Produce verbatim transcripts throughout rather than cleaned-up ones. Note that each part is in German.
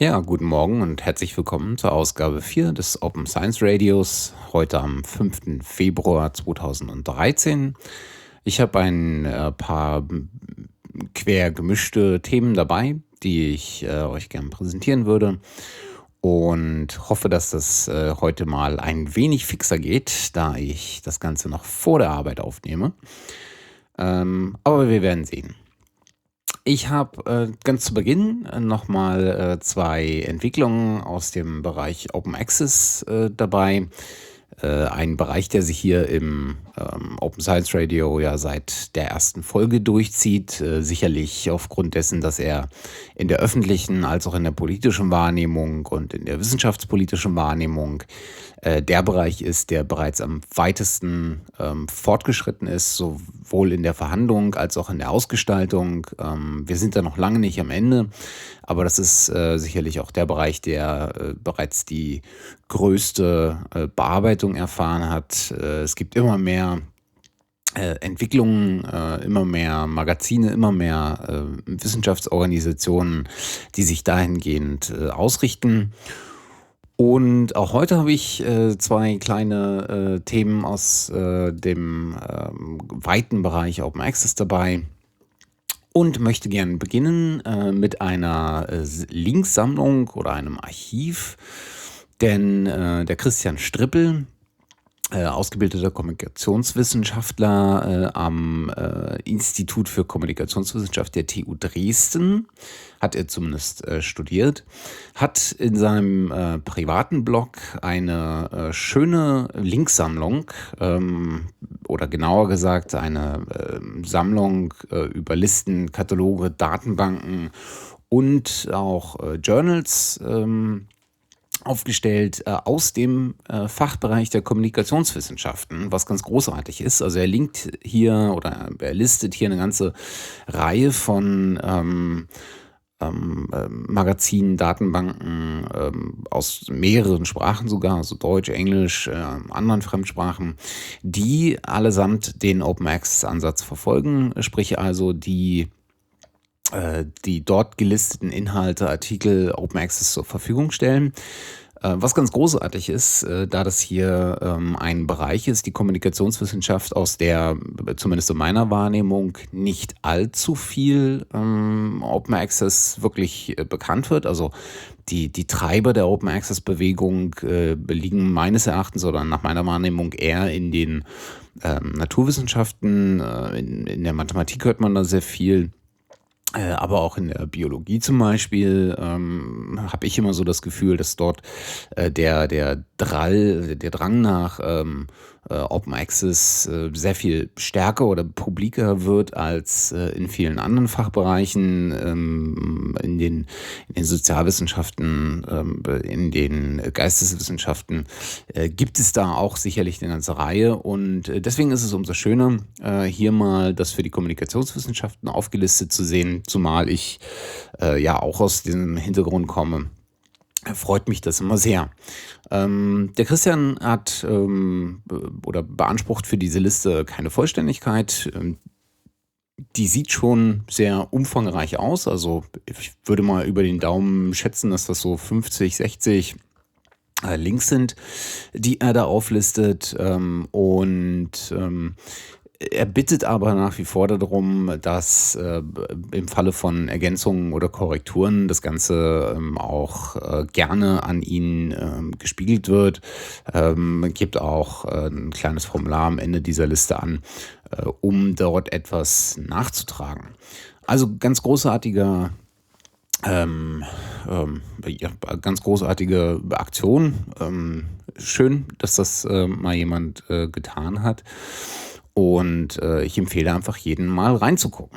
Ja, guten Morgen und herzlich willkommen zur Ausgabe vier des Open Science Radios, heute am fünften Februar zweitausenddreizehn. Ich habe ein äh, paar m, quer gemischte Themen dabei, die ich äh, euch gerne präsentieren würde und hoffe, dass das äh, heute mal ein wenig fixer geht, da ich das Ganze noch vor der Arbeit aufnehme. Ähm, aber wir werden sehen. Ich habe äh, ganz zu Beginn äh, nochmal äh, zwei Entwicklungen aus dem Bereich Open Access äh, dabei. Äh, ein Bereich, der sich hier im ähm, Open Science Radio ja seit der ersten Folge durchzieht. Äh, sicherlich aufgrund dessen, dass er in der öffentlichen als auch in der politischen Wahrnehmung und in der wissenschaftspolitischen Wahrnehmung äh, der Bereich ist, der bereits am weitesten ähm, fortgeschritten ist, sowohl in der Verhandlung als auch in der Ausgestaltung. Ähm, wir sind da noch lange nicht am Ende, aber das ist äh, sicherlich auch der Bereich, der äh, bereits die größte äh, Bearbeitung erfahren hat. Äh, es gibt immer mehr äh, Entwicklungen, äh, immer mehr Magazine, immer mehr äh, Wissenschaftsorganisationen, die sich dahingehend äh, ausrichten. Und auch heute habe ich äh, zwei kleine äh, Themen aus äh, dem ähm, weiten Bereich Open Access dabei und möchte gerne beginnen äh, mit einer äh, S- Linksammlung oder einem Archiv, denn äh, der Christian Strippel, äh, ausgebildeter Kommunikationswissenschaftler äh, am äh, Institut für Kommunikationswissenschaft der T U Dresden, hat er zumindest äh, studiert, hat in seinem äh, privaten Blog eine äh, schöne Linksammlung ähm, oder genauer gesagt eine ähm, Sammlung äh, über Listen, Kataloge, Datenbanken und auch äh, Journals ähm, aufgestellt äh, aus dem äh, Fachbereich der Kommunikationswissenschaften, was ganz großartig ist. Also er linkt hier oder er listet hier eine ganze Reihe von ähm, ähm, ähm, Magazinen, Datenbanken ähm, aus mehreren Sprachen sogar, also Deutsch, Englisch, äh, anderen Fremdsprachen, die allesamt den Open Access Ansatz verfolgen, sprich also die äh, die dort gelisteten Inhalte, Artikel Open Access zur Verfügung stellen. Äh, was ganz großartig ist, äh, da das hier ähm, ein Bereich ist, die Kommunikationswissenschaft, aus der äh, zumindest in meiner Wahrnehmung nicht allzu viel ähm, Open Access wirklich äh, bekannt wird. Also die, die Treiber der Open Access Bewegung äh, liegen meines Erachtens oder nach meiner Wahrnehmung eher in den ähm, Naturwissenschaften. Äh, in, in der Mathematik hört man da sehr viel. Äh, aber auch in der Biologie zum Beispiel ähm, habe ich immer so das Gefühl, dass dort äh, der, der Drall, der Drang nach ähm, äh, Open Access äh, sehr viel stärker oder publiker wird als äh, in vielen anderen Fachbereichen, ähm, in den, in den Sozialwissenschaften, ähm, in den Geisteswissenschaften äh, gibt es da auch sicherlich eine ganze Reihe. Und äh, deswegen ist es umso schöner, äh, hier mal das für die Kommunikationswissenschaften aufgelistet zu sehen, zumal ich äh, ja auch aus diesem Hintergrund komme. Freut mich das immer sehr. Ähm, der Christian hat ähm, be- oder beansprucht für diese Liste keine Vollständigkeit. Ähm, die sieht schon sehr umfangreich aus. Also ich würde mal über den Daumen schätzen, dass das so fünfzig, sechzig äh, Links sind, die er da auflistet. Ähm, und ähm, er bittet aber nach wie vor darum, dass äh, im Falle von Ergänzungen oder Korrekturen das Ganze ähm, auch äh, gerne an ihn ähm, gespiegelt wird. Ähm, gibt auch äh, ein kleines Formular am Ende dieser Liste an, äh, um dort etwas nachzutragen. Also ganz großartiger ähm, ähm, ja, ganz großartige Aktion. Ähm, schön, dass das äh, mal jemand äh, getan hat. Und äh, ich empfehle einfach jeden mal reinzugucken.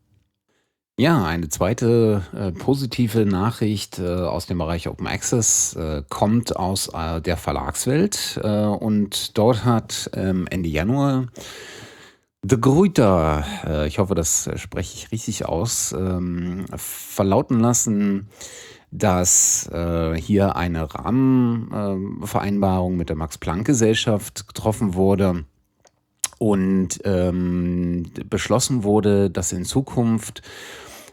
Ja, eine zweite äh, positive Nachricht äh, aus dem Bereich Open Access äh, kommt aus äh, der Verlagswelt. Äh, und dort hat ähm, Ende Januar De Gruyter, äh, ich hoffe, das äh, spreche ich richtig aus, ähm, verlauten lassen, dass äh, hier eine Rahmenvereinbarung mit der Max-Planck-Gesellschaft getroffen wurde und ähm, beschlossen wurde, dass in Zukunft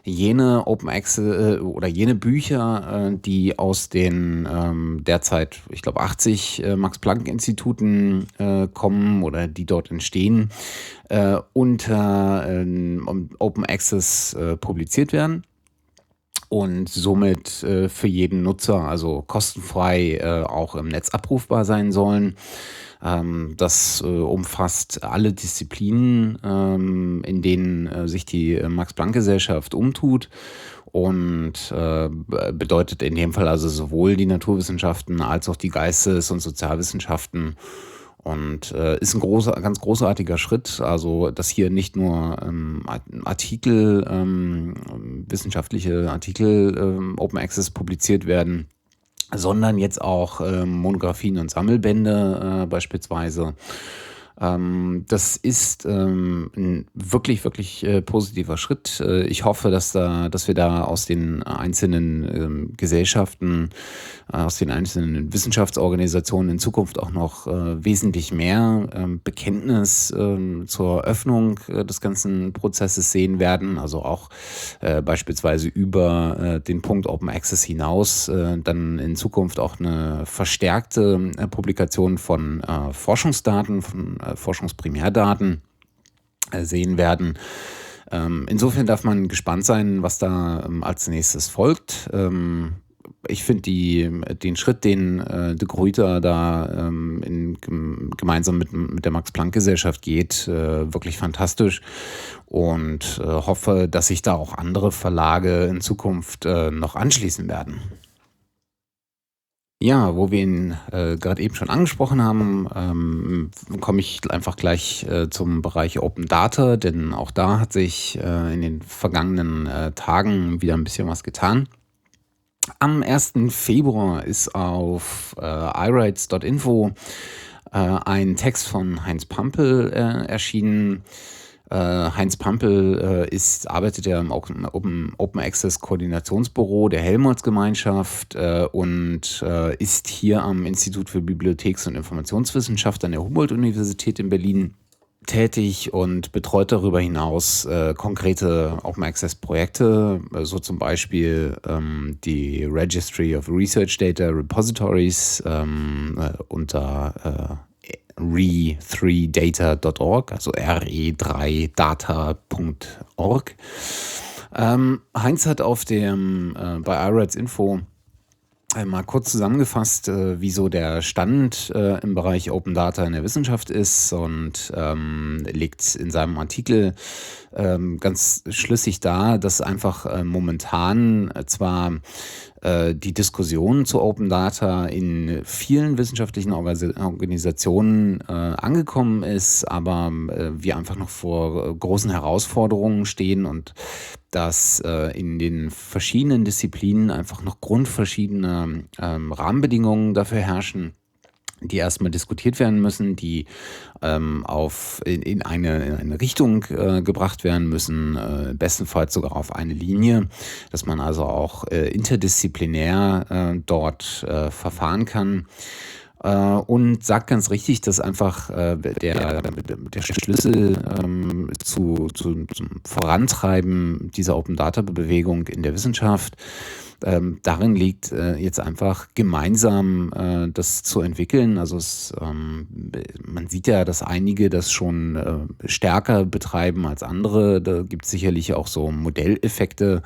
jene Open Access äh, oder jene Bücher, äh, die aus den ähm, derzeit, ich glaube, achtzig äh, Max-Planck-Instituten äh, kommen oder die dort entstehen, äh, unter ähm, Open Access äh, publiziert werden und somit äh, für jeden Nutzer, also kostenfrei, äh, auch im Netz abrufbar sein sollen. Ähm, das äh, umfasst alle Disziplinen, ähm, in denen äh, sich die äh, Max-Planck-Gesellschaft umtut und äh, be- bedeutet in dem Fall also sowohl die Naturwissenschaften als auch die Geistes- und Sozialwissenschaften. Und äh, ist ein großer, ganz großartiger Schritt, also dass hier nicht nur ähm, Artikel, ähm, wissenschaftliche Artikel ähm, Open Access publiziert werden, sondern jetzt auch ähm, Monographien und Sammelbände äh, beispielsweise. Ähm, das ist ähm, ein wirklich, wirklich äh, positiver Schritt. Äh, ich hoffe, dass, da, dass wir da aus den einzelnen ähm, Gesellschaften, äh, aus den einzelnen Wissenschaftsorganisationen in Zukunft auch noch äh, wesentlich mehr ähm, Bekenntnis ähm, zur Öffnung äh, des ganzen Prozesses sehen werden. Also auch äh, beispielsweise über äh, den Punkt Open Access hinaus äh, dann in Zukunft auch eine verstärkte äh, Publikation von äh, Forschungsdaten, von äh, Forschungsprimärdaten äh, sehen werden. Ähm, insofern darf man gespannt sein, was da ähm, als nächstes folgt. Ähm, ich finde die, den Schritt, den äh, de Gruyter da ähm, in, gem- gemeinsam mit, mit der Max-Planck-Gesellschaft geht, äh, wirklich fantastisch und äh, hoffe, dass sich da auch andere Verlage in Zukunft äh, noch anschließen werden. Ja, wo wir ihn äh, gerade eben schon angesprochen haben, ähm, komme ich einfach gleich äh, zum Bereich Open Data, denn auch da hat sich äh, in den vergangenen äh, Tagen wieder ein bisschen was getan. Am ersten Februar ist auf äh, i rights Punkt info äh, ein Text von Heinz Pampel äh, erschienen. Äh, Heinz Pampel äh, ist, arbeitet ja im Open, Open Access Koordinationsbüro der Helmholtz-Gemeinschaft äh, und äh, ist hier am Institut für Bibliotheks- und Informationswissenschaft an der Humboldt-Universität in Berlin tätig und betreut darüber hinaus äh, konkrete Open Access Projekte, äh, so zum Beispiel ähm, die Registry of Research Data Repositories ähm, äh, unter äh, re drei data Punkt org, also r e drei data Punkt org. Ähm, Heinz hat auf dem äh, bei i rights Info mal kurz zusammengefasst, äh, wie so der Stand äh, im Bereich Open Data in der Wissenschaft ist und ähm, legt in seinem Artikel ähm, ganz schlüssig dar, dass einfach äh, momentan äh, zwar äh, die Diskussion zu Open Data in vielen wissenschaftlichen Orga- Organisationen äh, angekommen ist, aber äh, wir einfach noch vor äh, großen Herausforderungen stehen und dass äh, in den verschiedenen Disziplinen einfach noch grundverschiedene ähm, Rahmenbedingungen dafür herrschen, die erstmal diskutiert werden müssen, die ähm, auf, in, in, eine, in eine Richtung äh, gebracht werden müssen, äh, bestenfalls sogar auf eine Linie, dass man also auch äh, interdisziplinär äh, dort äh, verfahren kann. Äh, und sagt ganz richtig, dass einfach äh, der, der Schlüssel ähm, zu, zu, zum Vorantreiben dieser Open-Data-Bewegung in der Wissenschaft ähm, darin liegt, äh, jetzt einfach gemeinsam äh, das zu entwickeln. Also es, ähm, man sieht ja, dass einige das schon äh, stärker betreiben als andere. Da gibt es sicherlich auch so Modelleffekte.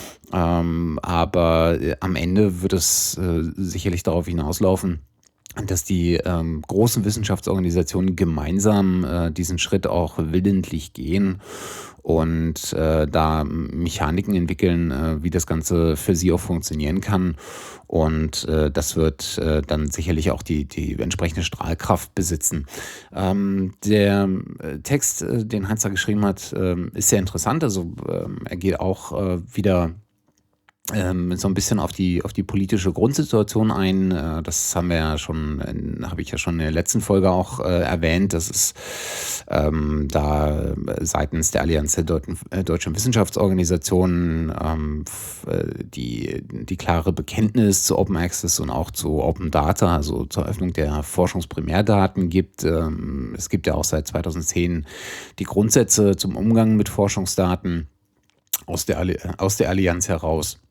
Ähm, aber äh, am Ende wird es äh, sicherlich darauf hinauslaufen, dass die ähm, großen Wissenschaftsorganisationen gemeinsam äh, diesen Schritt auch willentlich gehen und äh, da Mechaniken entwickeln, äh, wie das Ganze für sie auch funktionieren kann. Und äh, das wird äh, dann sicherlich auch die, die entsprechende Strahlkraft besitzen. Ähm, der äh, Text, äh, den Heinz da geschrieben hat, äh, ist sehr interessant. Also äh, er geht auch äh, wieder ähm, so ein bisschen auf die, auf die politische Grundsituation ein. Äh, das haben wir ja schon, habe ich ja schon in der letzten Folge auch äh, erwähnt, dass es ähm, da seitens der Allianz der Deuten, äh, deutschen Wissenschaftsorganisationen ähm, f- äh, die, die klare Bekenntnis zu Open Access und auch zu Open Data, also zur Öffnung der Forschungsprimärdaten gibt. Ähm, es gibt ja auch seit zweitausendzehn die Grundsätze zum Umgang mit Forschungsdaten. aus der, Alli aus der Allianz heraus.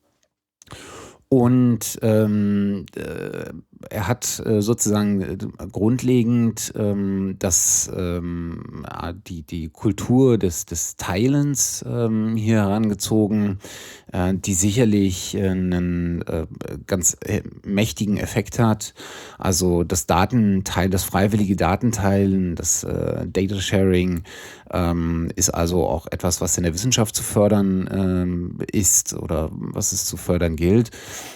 Und ähm, äh, er hat äh, sozusagen äh, grundlegend ähm, das, ähm, ah, die, die Kultur des, des Teilens ähm, hier herangezogen, äh, die sicherlich äh, einen äh, ganz äh, mächtigen Effekt hat. Also das Datenteil, das freiwillige Datenteilen, das äh, Data Sharing ähm, ist also auch etwas, was in der Wissenschaft zu fördern ähm, ist oder was es zu fördern gilt.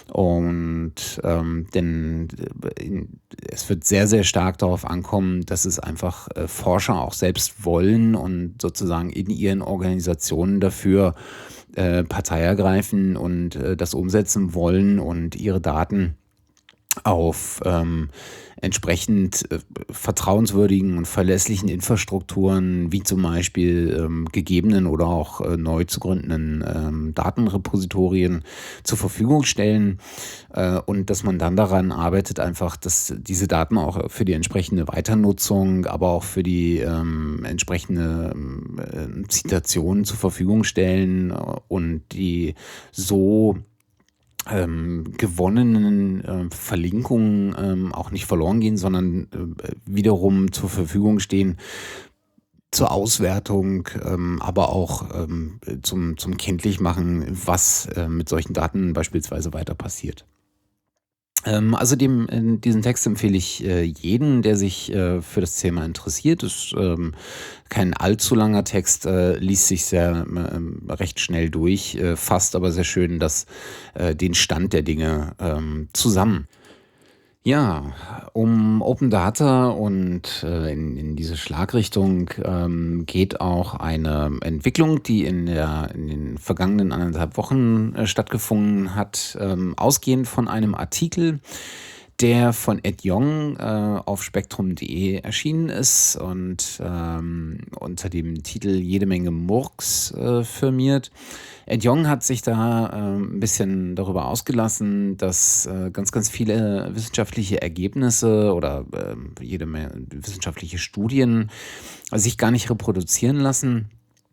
Und ähm, denn äh, in, es wird sehr, sehr stark darauf ankommen, dass es einfach äh, Forscher auch selbst wollen und sozusagen in ihren Organisationen dafür äh, Partei ergreifen und äh, das umsetzen wollen und ihre Daten auf ähm, entsprechend äh, vertrauenswürdigen und verlässlichen Infrastrukturen, wie zum Beispiel ähm, gegebenen oder auch äh, neu zu gründenden ähm, Datenrepositorien zur Verfügung stellen äh, und dass man dann daran arbeitet, einfach, dass diese Daten auch für die entsprechende Weiternutzung, aber auch für die ähm, entsprechende äh, Zitation zur Verfügung stellen äh, und die so ähm, gewonnenen äh, Verlinkungen ähm, auch nicht verloren gehen, sondern äh, wiederum zur Verfügung stehen zur Auswertung, ähm, aber auch ähm, zum, zum Kenntlichmachen, was äh, mit solchen Daten beispielsweise weiter passiert. Ähm, also dem, äh, diesen Text empfehle ich äh, jeden, der sich äh, für das Thema interessiert. Es ist ähm, kein allzu langer Text, äh, liest sich sehr ähm, recht schnell durch, äh, fasst aber sehr schön das, äh, den Stand der Dinge ähm, zusammen. Ja, um Open Data und äh, in, in diese Schlagrichtung ähm, geht auch eine Entwicklung, die in, der, in den vergangenen anderthalb Wochen äh, stattgefunden hat, ähm, ausgehend von einem Artikel, der von Ed Yong äh, auf spektrum punkt de erschienen ist und ähm, unter dem Titel Jede Menge Murks äh, firmiert. Ed Yong hat sich da äh, ein bisschen darüber ausgelassen, dass äh, ganz, ganz viele wissenschaftliche Ergebnisse oder äh, jede Menge wissenschaftliche Studien sich gar nicht reproduzieren lassen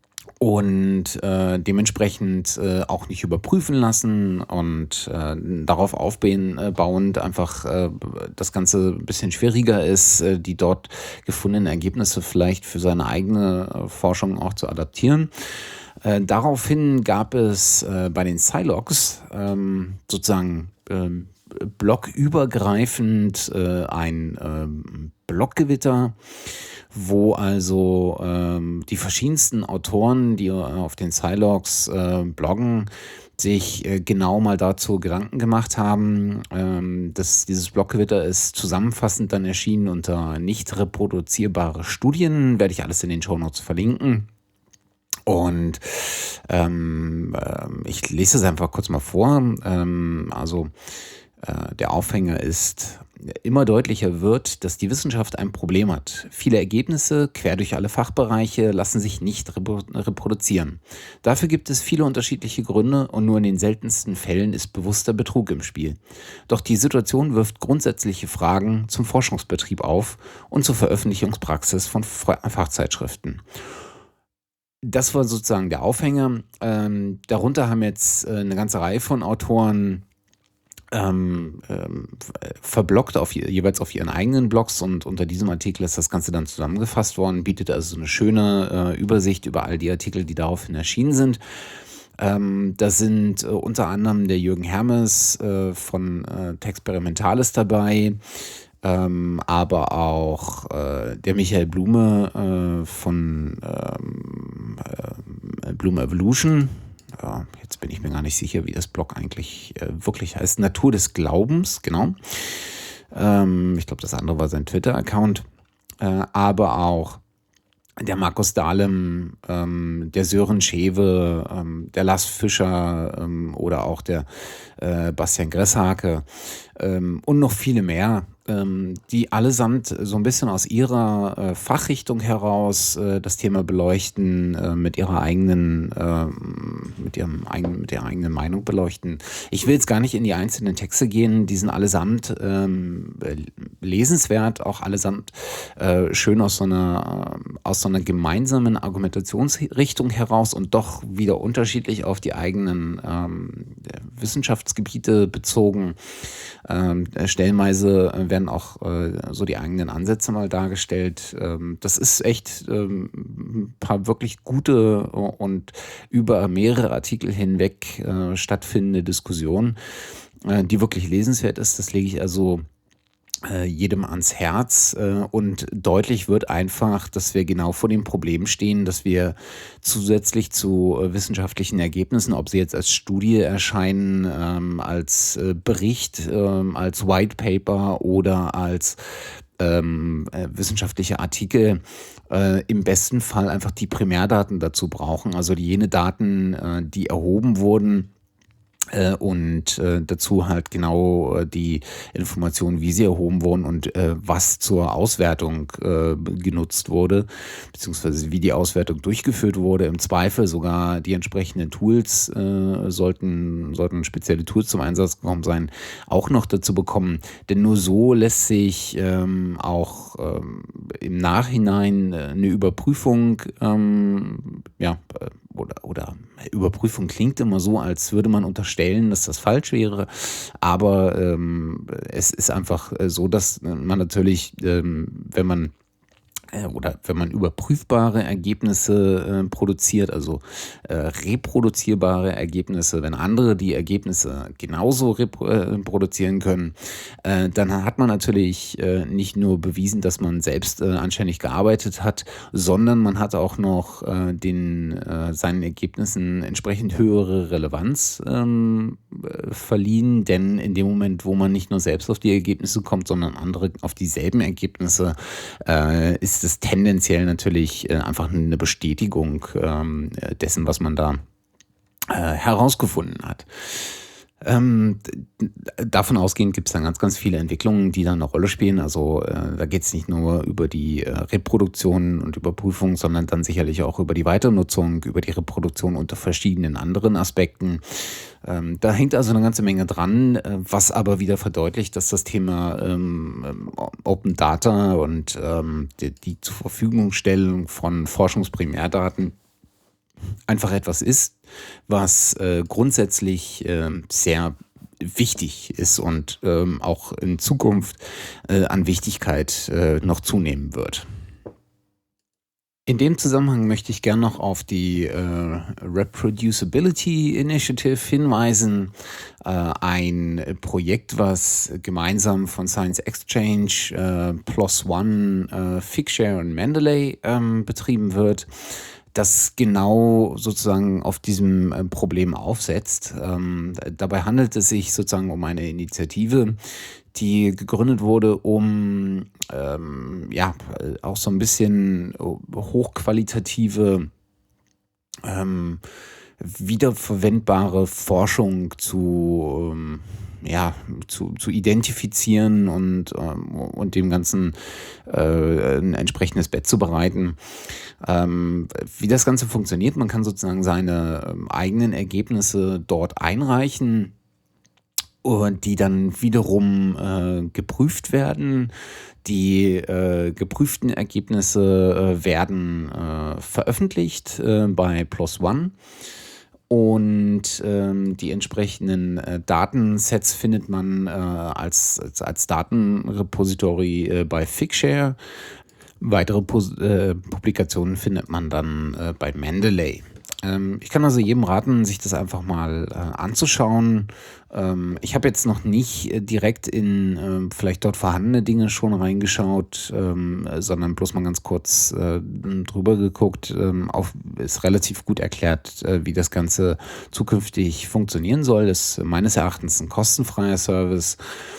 und äh, dementsprechend äh, auch nicht überprüfen lassen und äh, darauf aufbauend einfach äh, das Ganze ein bisschen schwieriger ist, äh, die dort gefundenen Ergebnisse vielleicht für seine eigene äh, Forschung auch zu adaptieren. Äh, daraufhin gab es äh, bei den Silogs ähm, sozusagen ähm, blockübergreifend äh, ein ähm, Blockgewitter, wo also ähm, die verschiedensten Autoren, die äh, auf den Silogs äh, bloggen, sich äh, genau mal dazu Gedanken gemacht haben. Ähm, dass dieses Blockgewitter ist zusammenfassend dann erschienen unter nicht reproduzierbare Studien, werde ich alles in den Shownotes verlinken. Und ähm, ähm, ich lese es einfach kurz mal vor. Ähm, also äh, der Aufhänger ist, immer deutlicher wird, dass die Wissenschaft ein Problem hat. Viele Ergebnisse quer durch alle Fachbereiche lassen sich nicht repro- reproduzieren. Dafür gibt es viele unterschiedliche Gründe und nur in den seltensten Fällen ist bewusster Betrug im Spiel. Doch die Situation wirft grundsätzliche Fragen zum Forschungsbetrieb auf und zur Veröffentlichungspraxis von Fa- Fachzeitschriften. Das war sozusagen der Aufhänger. Ähm, darunter haben jetzt äh, eine ganze Reihe von Autoren ähm, ähm, verblockt auf, je- jeweils auf ihren eigenen Blogs und unter diesem Artikel ist das Ganze dann zusammengefasst worden, bietet also eine schöne äh, Übersicht über all die Artikel, die daraufhin erschienen sind. Ähm, da sind äh, unter anderem der Jürgen Hermes äh, von äh, Texperimentalis dabei, ähm, aber auch äh, der Michael Blume äh, von ähm, äh, Blume Evolution. Ja, jetzt bin ich mir gar nicht sicher, wie das Blog eigentlich äh, wirklich heißt. Natur des Glaubens, genau. Ähm, ich glaube, das andere war sein Twitter-Account. Äh, aber auch der Markus Dahlem, ähm, der Sören Schewe, ähm, der Lars Fischer ähm, oder auch der äh, Bastian Gresshake ähm, und noch viele mehr, ähm, die allesamt so ein bisschen aus ihrer äh, Fachrichtung heraus äh, das Thema beleuchten, äh, mit ihrer eigenen, ähm, mit ihrem eigenen, mit ihrer eigenen Meinung beleuchten. Ich will jetzt gar nicht in die einzelnen Texte gehen, die sind allesamt ähm, äh, lesenswert, auch allesamt äh, schön aus so einer, äh, aus so einer gemeinsamen Argumentationsrichtung heraus und doch wieder unterschiedlich auf die eigenen ähm, Wissenschaftsgebiete bezogen. Ähm, stellenweise werden auch äh, so die eigenen Ansätze mal dargestellt. Ähm, das ist echt ähm, ein paar wirklich gute und über mehrere Artikel hinweg äh, stattfindende Diskussionen, äh, die wirklich lesenswert ist. Das lege ich also äh, jedem ans Herz, äh, und deutlich wird einfach, dass wir genau vor dem Problem stehen, dass wir zusätzlich zu äh, wissenschaftlichen Ergebnissen, ob sie jetzt als Studie erscheinen, ähm, als äh, Bericht, ähm, als White Paper oder als ähm, äh, wissenschaftliche Artikel, äh, im besten Fall einfach die Primärdaten dazu brauchen, also jene Daten, äh, die erhoben wurden, äh, und äh, dazu halt genau äh, die Informationen, wie sie erhoben wurden und äh, was zur Auswertung äh, genutzt wurde, beziehungsweise wie die Auswertung durchgeführt wurde. Im Zweifel sogar die entsprechenden Tools äh, sollten, sollten spezielle Tools zum Einsatz gekommen sein, auch noch dazu bekommen. Denn nur so lässt sich ähm, auch ähm, im Nachhinein äh, eine Überprüfung, ähm, ja, äh, oder, oder Überprüfung klingt immer so, als würde man unterstellen, dass das falsch wäre. Aber ähm, es ist einfach äh, so, dass man natürlich, ähm, wenn man äh, oder wenn man überprüfbare Ergebnisse äh, produziert, also äh, reproduzierbare Ergebnisse, wenn andere die Ergebnisse genauso reproduzieren können, äh, dann hat man natürlich äh, nicht nur bewiesen, dass man selbst äh, anständig gearbeitet hat, sondern man hat auch noch äh, den, äh, seinen Ergebnissen entsprechend höhere Relevanz ähm, äh, verliehen, denn in dem Moment, wo man nicht nur selbst auf die Ergebnisse kommt, sondern andere auf dieselben Ergebnisse, äh, ist es tendenziell natürlich äh, einfach eine Bestätigung ähm, dessen, was man da äh, herausgefunden hat. Ähm, davon ausgehend gibt es dann ganz, ganz viele Entwicklungen, die dann eine Rolle spielen. Also äh, da geht es nicht nur über die äh, Reproduktion und Überprüfung, sondern dann sicherlich auch über die Weiternutzung, über die Reproduktion unter verschiedenen anderen Aspekten. Ähm, da hängt also eine ganze Menge dran, äh, was aber wieder verdeutlicht, dass das Thema ähm, Open Data und ähm, die, die zur Verfügungstellung von Forschungsprimärdaten einfach etwas ist, was äh, grundsätzlich äh, sehr wichtig ist und ähm, auch in Zukunft äh, an Wichtigkeit äh, noch zunehmen wird. In dem Zusammenhang möchte ich gerne noch auf die äh, Reproducibility Initiative hinweisen, äh, ein Projekt, was gemeinsam von Science Exchange, äh, PLOS ONE, äh, Figshare und Mendeley ähm, betrieben wird, das genau sozusagen auf diesem äh, Problem aufsetzt. Ähm, dabei handelt es sich sozusagen um eine Initiative, die gegründet wurde, um ähm, ja auch so ein bisschen hochqualitative, ähm, wiederverwendbare Forschung zu ähm, ja, zu, zu identifizieren und, ähm, und dem Ganzen äh, ein entsprechendes Bett zu bereiten. Ähm, wie das Ganze funktioniert, man kann sozusagen seine ähm, eigenen Ergebnisse dort einreichen und die dann wiederum äh, geprüft werden. Die äh, geprüften Ergebnisse äh, werden äh, veröffentlicht äh, bei PLOS ONE. Und ähm, die entsprechenden äh, Datensets findet man äh, als, als, als Datenrepository äh, bei Figshare. Weitere Pus- äh, Publikationen findet man dann äh, bei Mendeley. Ähm, ich kann also jedem raten, sich das einfach mal äh, anzuschauen. Ähm, ich habe jetzt noch nicht äh, direkt in äh, vielleicht dort vorhandene Dinge schon reingeschaut, ähm, sondern bloß mal ganz kurz äh, drüber geguckt. Ähm, auf, ist relativ gut erklärt, äh, wie das Ganze zukünftig funktionieren soll. Das ist meines Erachtens ein kostenfreier Service.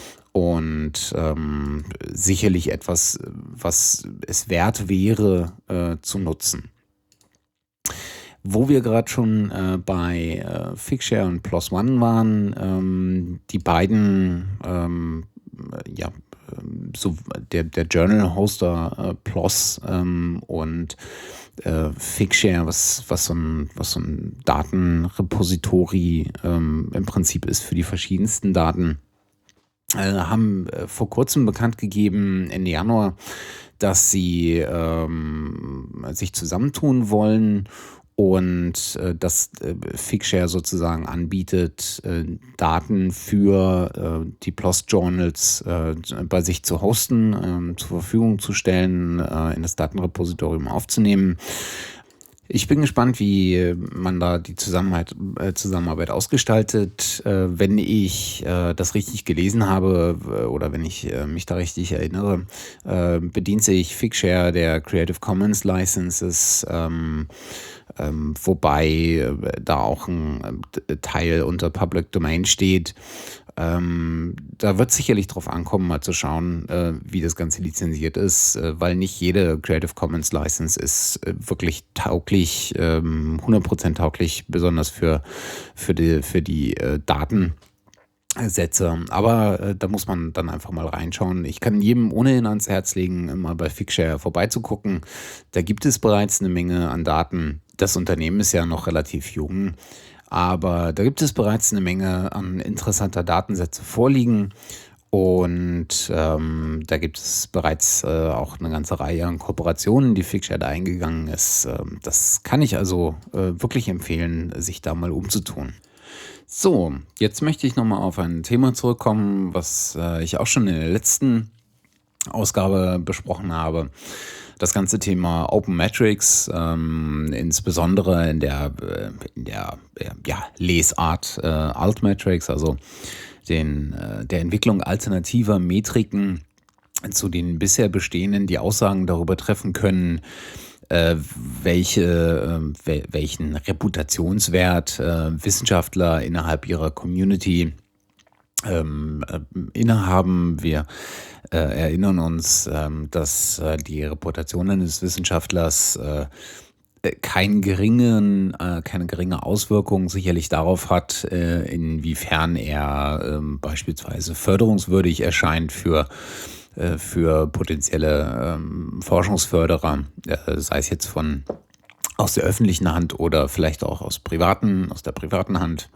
Und ähm, sicherlich etwas, was es wert wäre, äh, zu nutzen. Wo wir gerade schon äh, bei äh, Figshare und PLOS ONE waren, ähm, die beiden, ähm, ja, ähm, so der, der Journal-Hoster äh, PLOS ähm, und äh, Figshare, was, was, so ein, was so ein Datenrepository ähm, im Prinzip ist für die verschiedensten Daten, äh, haben äh, vor kurzem bekannt gegeben, Ende Januar, dass sie ähm, sich zusammentun wollen und äh, dass äh, Figshare sozusagen anbietet, äh, Daten für äh, die PLOS Journals äh, bei sich zu hosten, äh, zur Verfügung zu stellen, äh, in das Datenrepositorium aufzunehmen. Ich bin gespannt, wie man da die Zusammenarbeit, äh, Zusammenarbeit ausgestaltet. Äh, wenn ich äh, das richtig gelesen habe äh, oder wenn ich äh, mich da richtig erinnere, äh, bedient sich Figshare der Creative Commons Licenses, ähm, ähm, wobei äh, da auch ein äh, Teil unter Public Domain steht. Ähm, da wird sicherlich drauf ankommen, mal zu schauen, äh, wie das Ganze lizenziert ist, äh, weil nicht jede Creative Commons License ist äh, wirklich tauglich, ähm, hundert Prozent tauglich, besonders für, für die, für die äh, Datensätze. Aber äh, da muss man dann einfach mal reinschauen. Ich kann jedem ohnehin ans Herz legen, mal bei Figshare vorbeizugucken. Da gibt es bereits eine Menge an Daten. Das Unternehmen ist ja noch relativ jung. Aber da gibt es bereits eine Menge an interessanter Datensätze vorliegen und ähm, da gibt es bereits äh, auch eine ganze Reihe an Kooperationen, die Figshare da eingegangen ist. Ähm, das kann ich also äh, wirklich empfehlen, sich da mal umzutun. So, jetzt möchte ich nochmal auf ein Thema zurückkommen, was äh, ich auch schon in der letzten Ausgabe besprochen habe. Das ganze Thema Open Metrics, ähm, insbesondere in der, äh, in der äh, ja, Lesart äh, Altmetrics, also den, äh, der Entwicklung alternativer Metriken zu den bisher bestehenden, die Aussagen darüber treffen können, äh, welche, äh, welchen Reputationswert äh, Wissenschaftler innerhalb ihrer Community ähm, äh, innehaben. Wir äh, erinnern uns, ähm, dass äh, die Reputation eines Wissenschaftlers äh, keinen geringen, äh, keine geringe Auswirkung sicherlich darauf hat, äh, inwiefern er äh, beispielsweise förderungswürdig erscheint für, äh, für potenzielle äh, Forschungsförderer, äh, sei es jetzt von aus der öffentlichen Hand oder vielleicht auch aus privaten, aus der privaten Hand.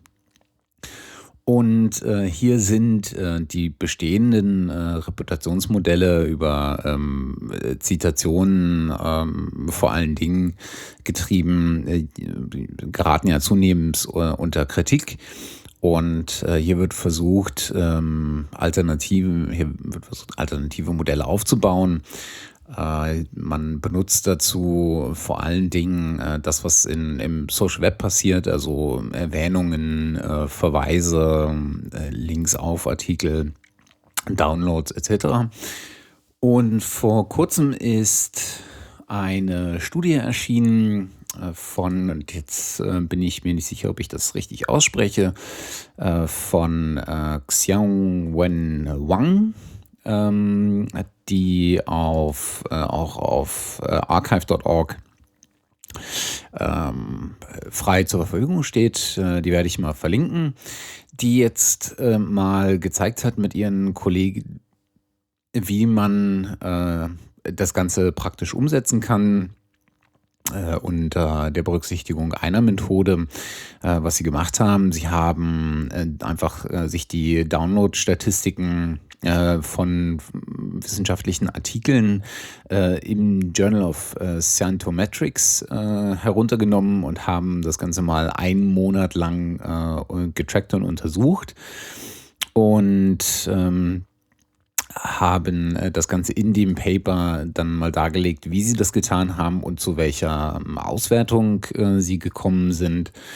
Und äh, hier sind äh, die bestehenden äh, Reputationsmodelle über ähm, Zitationen ähm, vor allen Dingen getrieben, äh, geraten ja zunehmend äh, unter Kritik. Und äh, hier wird versucht, ähm, Alternativen, hier wird versucht, alternative Modelle aufzubauen. Äh, man benutzt dazu vor allen Dingen äh, das, was in, im Social Web passiert, also Erwähnungen, äh, Verweise, äh, Links auf Artikel, Downloads et cetera. Und vor kurzem ist eine Studie erschienen äh, von, und jetzt äh, bin ich mir nicht sicher, ob ich das richtig ausspreche, äh, von äh, Xiaowen Wang, ähm, die auf, äh, auch auf äh, archive Punkt org ähm, frei zur Verfügung steht. Äh, die werde ich mal verlinken, die jetzt äh, mal gezeigt hat mit ihren Kollegen, wie man äh, das Ganze praktisch umsetzen kann. Äh, unter der Berücksichtigung einer Methode, äh, was sie gemacht haben. Sie haben äh, einfach äh, sich die Download-Statistiken äh, von wissenschaftlichen Artikeln äh, im Journal of äh, Scientometrics äh, heruntergenommen und haben das Ganze mal einen Monat lang äh, getrackt und untersucht und ähm, haben äh, das Ganze in dem Paper dann mal dargelegt, wie sie das getan haben und zu welcher ähm, Auswertung äh, sie gekommen sind.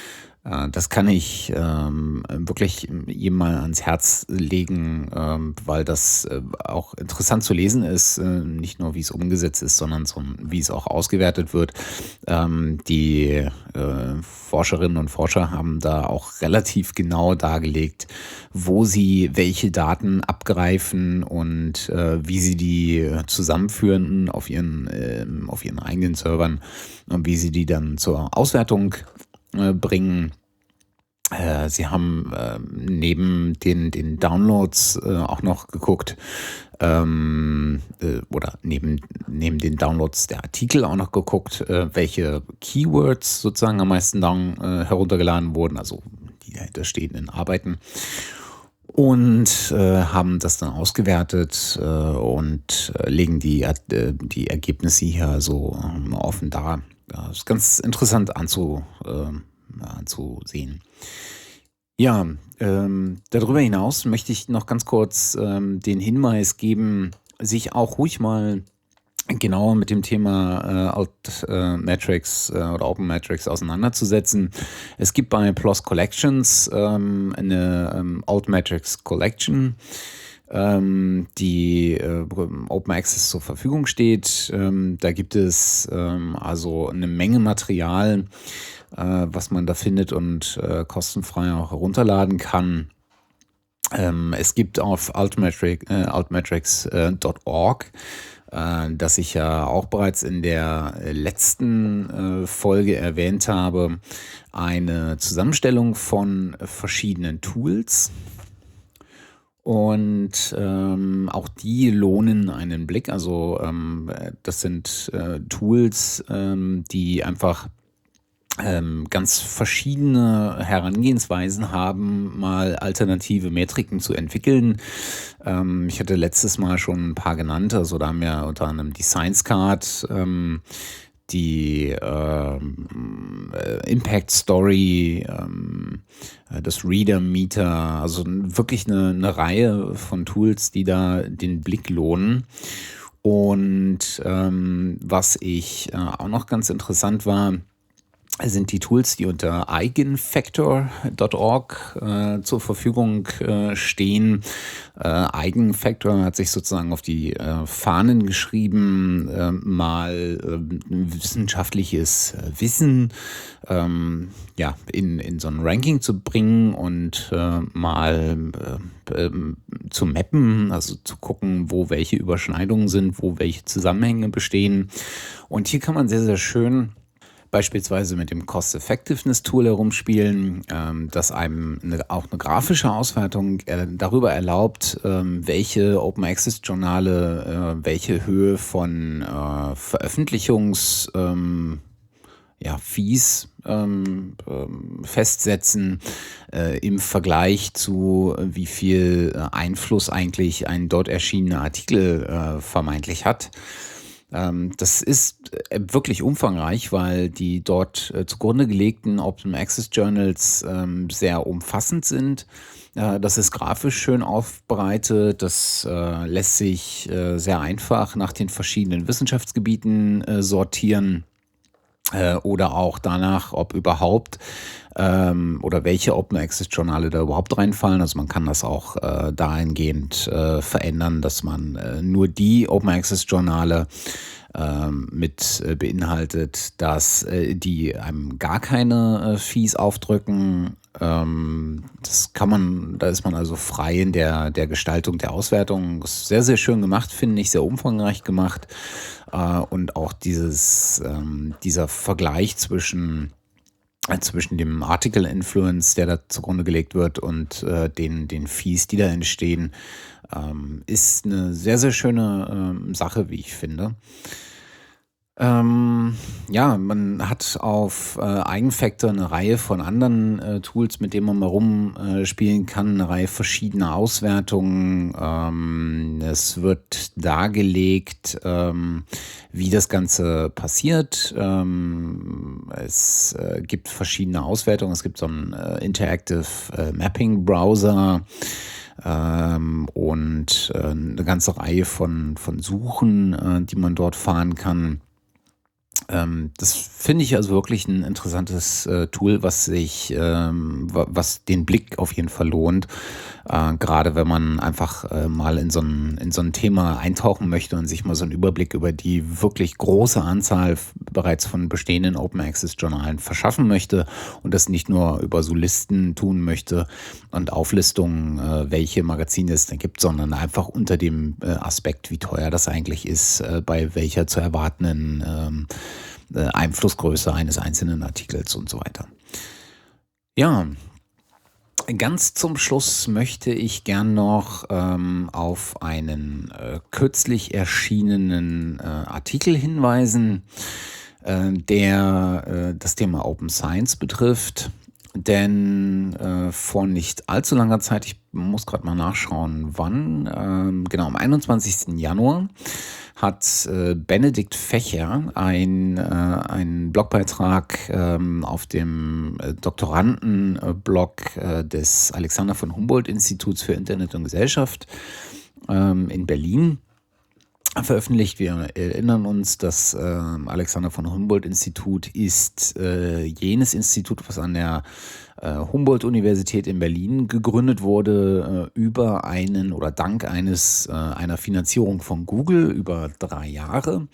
Äh, das kann ich ähm, wirklich jedem mal ans Herz legen, ähm, weil das äh, auch interessant zu lesen ist, äh, nicht nur wie es umgesetzt ist, sondern so, wie es auch ausgewertet wird. Ähm, die äh, Forscherinnen und Forscher haben da auch relativ genau dargelegt, wo sie welche Daten abgreifen und äh, wie sie die zusammenführen auf ihren, ähm, auf ihren eigenen Servern und wie sie die dann zur Auswertung äh, bringen. Äh, sie haben äh, neben den, den Downloads äh, auch noch geguckt, ähm, äh, oder neben, neben den Downloads der Artikel auch noch geguckt, äh, welche Keywords sozusagen am meisten down, äh, heruntergeladen wurden, also die dahinter stehenden Arbeiten. Und äh, haben das dann ausgewertet äh, und äh, legen die, äh, die Ergebnisse hier so ähm, offen dar. Das ist ganz interessant anzu, äh, anzusehen. Ja, ähm, darüber hinaus möchte ich noch ganz kurz ähm, den Hinweis geben, sich auch ruhig mal genauer mit dem Thema äh, Alt äh, Metrics äh, oder Open Metrics auseinanderzusetzen. Es gibt bei P L O S Collections ähm, eine ähm, Alt Metrics Collection, ähm, die äh, Open Access zur Verfügung steht. Ähm, da gibt es ähm, also eine Menge Material, äh, was man da findet und äh, kostenfrei auch herunterladen kann. Ähm, es gibt auf altmetric, äh, altmetrics Punkt org, äh, das ich ja auch bereits in der letzten äh, Folge erwähnt habe, eine Zusammenstellung von verschiedenen Tools. Und ähm, auch die lohnen einen Blick. Also ähm, das sind äh, Tools, ähm, die einfach ähm, ganz verschiedene Herangehensweisen haben, mal alternative Metriken zu entwickeln. Ähm, ich hatte letztes Mal schon ein paar genannt. Also da haben wir unter anderem die ScienceCard, ähm, die ähm, äh, Impact Story, ähm, äh, das Reader Meter, also wirklich eine, eine Reihe von Tools, die da den Blick lohnen. Und ähm, was ich äh, auch noch ganz interessant war, sind die Tools, die unter Eigenfactor Punkt org äh, zur Verfügung äh, stehen. Äh, Eigenfactor hat sich sozusagen auf die äh, Fahnen geschrieben, äh, mal äh, wissenschaftliches Wissen ähm, ja, in, in so ein Ranking zu bringen und äh, mal äh, äh, zu mappen, also zu gucken, wo welche Überschneidungen sind, wo welche Zusammenhänge bestehen. Und hier kann man sehr, sehr schön beispielsweise mit dem Cost-Effectiveness-Tool herumspielen, ähm, das einem eine, auch eine grafische Auswertung äh, darüber erlaubt, ähm, welche Open-Access-Journale äh, welche Höhe von äh, Veröffentlichungs- ähm, ja, Fees ähm, ähm, festsetzen äh, im Vergleich zu, äh, wie viel äh, Einfluss eigentlich ein dort erschienener Artikel äh, vermeintlich hat. Ähm, das ist äh, wirklich umfangreich, weil die dort äh, zugrunde gelegten Open Access Journals ähm, sehr umfassend sind. Äh, das ist grafisch schön aufbereitet. Das äh, lässt sich äh, sehr einfach nach den verschiedenen Wissenschaftsgebieten äh, sortieren. Äh, oder auch danach, ob überhaupt ähm, oder welche Open Access Journale da überhaupt reinfallen. Also man kann das auch äh, dahingehend äh, verändern, dass man äh, nur die Open Access Journale ähm, mit äh, beinhaltet, dass äh, die einem gar keine äh, Fees aufdrücken. Ähm, das kann man, da ist man also frei in der, der Gestaltung der Auswertung. Das ist sehr, sehr schön gemacht, finde ich, sehr umfangreich gemacht. Äh, und auch dieses, ähm, dieser Vergleich zwischen äh, zwischen dem Article Influence, der da zugrunde gelegt wird, und äh, den, den Fees, die da entstehen, ähm, ist eine sehr, sehr schöne ähm, Sache, wie ich finde. Ähm, ja, man hat auf äh, Eigenfactor eine Reihe von anderen äh, Tools, mit denen man mal rumspielen äh, kann, eine Reihe verschiedener Auswertungen. Ähm, es wird dargelegt, ähm, wie das Ganze passiert. Ähm, es äh, gibt verschiedene Auswertungen. Es gibt so einen äh, Interactive äh, Mapping Browser. Ähm, und äh, eine ganze Reihe von, von Suchen, äh, die man dort fahren kann. Ähm, das finde ich also wirklich ein interessantes, äh, Tool, was sich ähm, wa was den Blick auf jeden Fall lohnt, äh, grade wenn man einfach, äh, mal in so ein in so 'n Thema eintauchen möchte und sich mal so einen Überblick über die wirklich große Anzahl v bereits von bestehenden Open Access Journalen verschaffen möchte und das nicht nur über so Listen tun möchte und Auflistungen, äh, welche Magazine es da gibt, sondern einfach unter dem, äh, Aspekt, wie teuer das eigentlich ist, äh, bei welcher zu erwartenden, ähm äh, Einflussgröße eines einzelnen Artikels und so weiter. Ja, ganz zum Schluss möchte ich gern noch ähm, auf einen äh, kürzlich erschienenen äh, Artikel hinweisen, äh, der äh, das Thema Open Science betrifft. Denn äh, vor nicht allzu langer Zeit, ich muss gerade mal nachschauen, wann, ähm, genau, am einundzwanzigsten Januar hat äh, Benedikt Fächer ein, äh, einen Blogbeitrag ähm, auf dem äh, Doktorandenblog äh, des Alexander von Humboldt Instituts für Internet und Gesellschaft ähm, in Berlin veröffentlicht. Wir erinnern uns, das ähm, Alexander von Humboldt Institut ist äh, jenes Institut, was an der äh, Humboldt-Universität in Berlin gegründet wurde, äh, über einen oder dank eines äh, einer Finanzierung von Google über drei Jahre.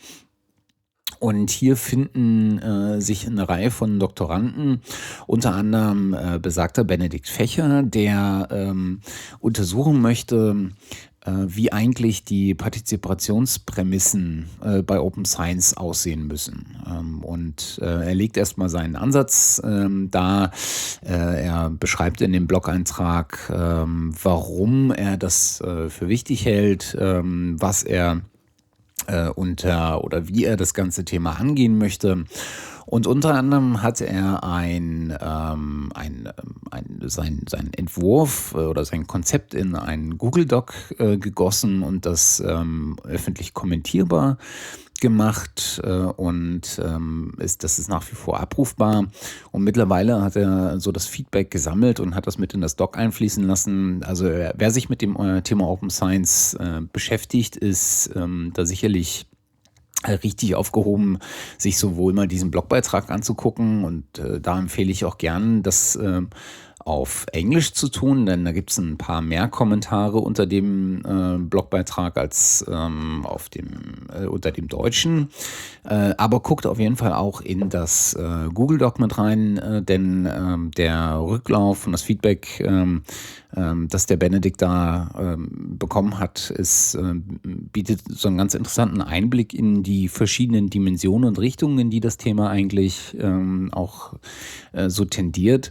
Und hier finden äh, sich eine Reihe von Doktoranden, unter anderem äh, besagter Benedikt Fächer, der ähm, untersuchen möchte, äh, wie eigentlich die Partizipationsprämissen äh, bei Open Science aussehen müssen. Ähm, und äh, er legt erstmal seinen Ansatz ähm, dar. Äh, er beschreibt in dem Blog-Eintrag, ähm, warum er das äh, für wichtig hält, ähm, was er äh, unter oder wie er das ganze Thema angehen möchte. Und unter anderem hat er ein, ähm, ein, ähm, ein, sein, sein Entwurf äh, oder sein Konzept in einen Google Doc äh, gegossen und das ähm, öffentlich kommentierbar gemacht äh, und ähm, ist, das ist nach wie vor abrufbar. Und mittlerweile hat er so das Feedback gesammelt und hat das mit in das Doc einfließen lassen. Also äh, wer sich mit dem äh, Thema Open Science äh, beschäftigt, ist ähm, da sicherlich äh, richtig aufgehoben, sich sowohl mal diesen Blogbeitrag anzugucken und äh, da empfehle ich auch gern, das äh, auf Englisch zu tun, denn da gibt es ein paar mehr Kommentare unter dem äh, Blogbeitrag als ähm, auf dem, äh, unter dem Deutschen. Äh, aber guckt auf jeden Fall auch in das äh, Google Doc mit rein, äh, denn ähm, der Rücklauf und das Feedback, ähm, ähm, das der Benedikt da ähm, bekommen hat, ist, äh, bietet so einen ganz interessanten Einblick in die verschiedenen Dimensionen und Richtungen, in die das Thema eigentlich ähm, auch äh, so tendiert.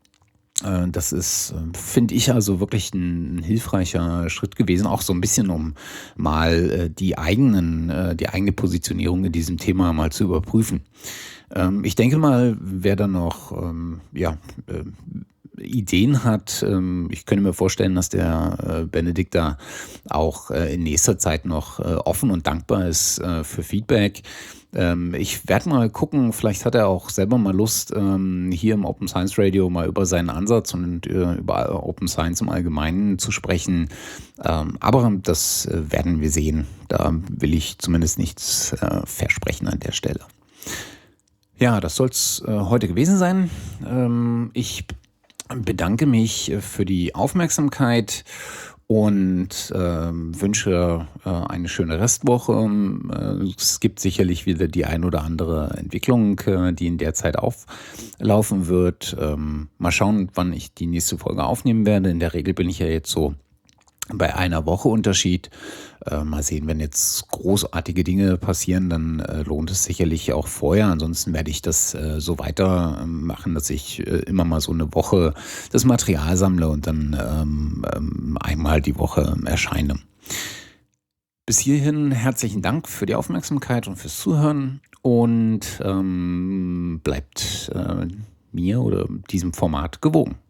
Äh, Das ist, äh, finde ich, also wirklich ein, ein hilfreicher Schritt gewesen, auch so ein bisschen, um mal äh, die eigenen, äh, die eigene Positionierung in diesem Thema mal zu überprüfen. Ähm, ich denke mal, wer da noch ähm, ja, äh, Ideen hat, ähm, ich könnte mir vorstellen, dass der äh, Benedikt da auch äh, in nächster Zeit noch äh, offen und dankbar ist äh, für Feedback. Ähm, ich werde mal gucken, vielleicht hat er auch selber mal Lust, ähm, hier im Open Science Radio mal über seinen Ansatz und äh, über Open Science im Allgemeinen zu sprechen. Ähm, aber das äh, werden wir sehen. Da will ich zumindest nichts äh, versprechen an der Stelle. Ja, das soll es äh, heute gewesen sein. Ähm, ich bedanke mich äh, für die Aufmerksamkeit und ähm, wünsche äh, eine schöne Restwoche. Ähm, Äh, es gibt sicherlich wieder die ein oder andere Entwicklung, äh, die in der Zeit auflaufen wird. Ähm, mal schauen, wann ich die nächste Folge aufnehmen werde. In der Regel bin ich ja jetzt so bei einer Woche Unterschied. Äh, mal sehen, wenn jetzt großartige Dinge passieren, dann äh, lohnt es sicherlich auch vorher. Ansonsten werde ich das äh, so weitermachen, dass ich äh, immer mal so eine Woche das Material sammle und dann ähm, ähm, einmal die Woche erscheine. Bis hierhin herzlichen Dank für die Aufmerksamkeit und fürs Zuhören und ähm, bleibt äh, mir oder diesem Format gewogen.